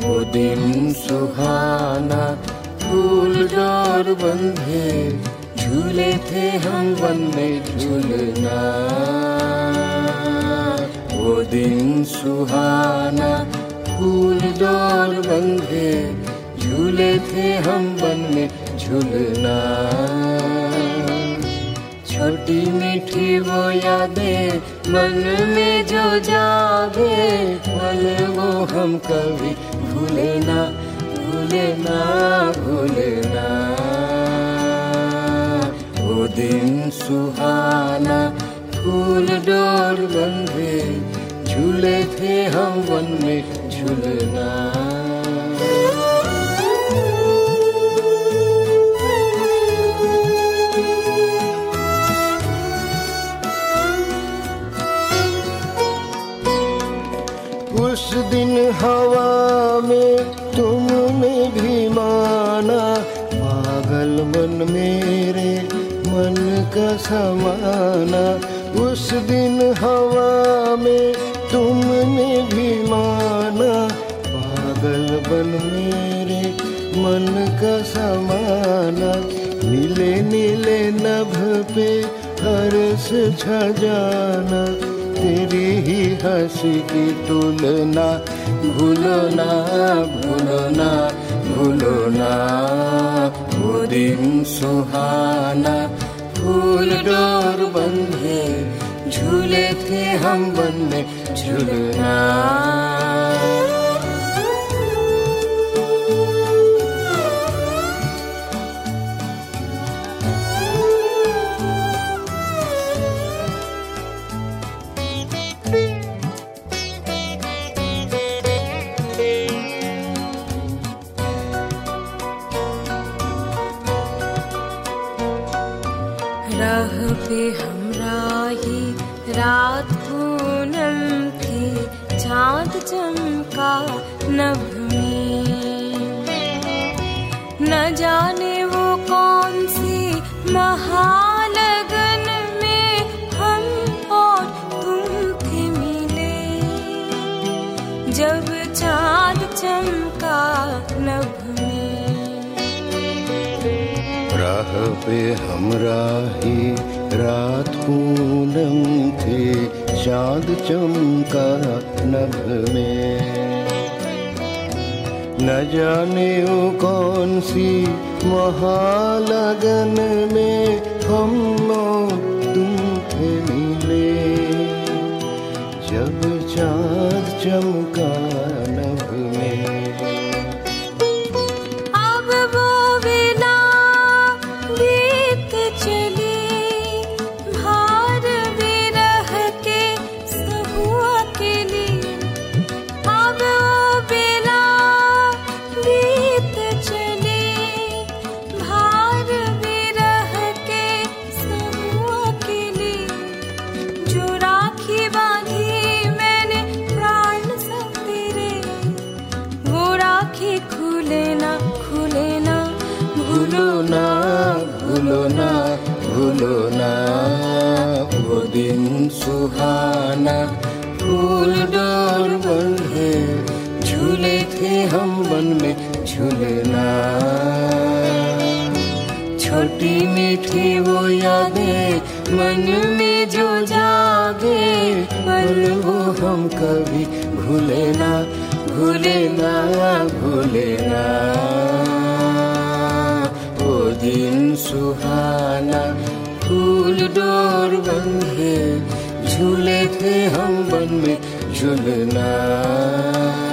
वो दिन सुहाना, फूल डोर बंधे, झूले थे हम वन में झूलना। वो दिन सुहाना, फूल डोर बंधे, झूले थे हम वन में झूलना। छोटी मीठी वो यादें मन में जो जागे, पल वो हम कभी भूले ना, भूले ना, भूले ना। वो दिन सुहाना, फूल डोर बंधे, झूले थे हम वन में झूलना। उस दिन हवा में तुमने भी माना, पागल मन मेरे मन का समाना। उस दिन हवा में तुमने भी माना, पागल मन मेरे मन का समाना। नीले नीले नभ पे हर्ष छा जाना, तेरी ही हंसी की तुलना, भूलो ना, भूलो ना, भूलो ना। वो दिन सुहाना, फूल डोर बंधे, झूले थे हम वन में झूलना। राह पे हमराही रात पूनम थी, चाँद चमका नभ में। न जाने वो कौन सी महालगन में हम और तुम थे मिले, जब चाँद चमका नभ में। राह पे हमराही रात पूनम थे, चाँद चमका नभ में। न जाने वो कौन सी महालगन में हम और तुम थे मिले, जब चाँद चमका नभ में। भूलो ना, भूलो ना, भूलो ना। वो दिन सुहाना, फूल डोर बंधे, झूले थे हम वन में झूलना। छोटी मीठी वो यादें मन में जो जागे, पल वो हम कभी भूले ना, भूले ना, भूले ना। वो दिन सुहाना, फूल डोर बंधे, झूले थे हम वन में झूलना।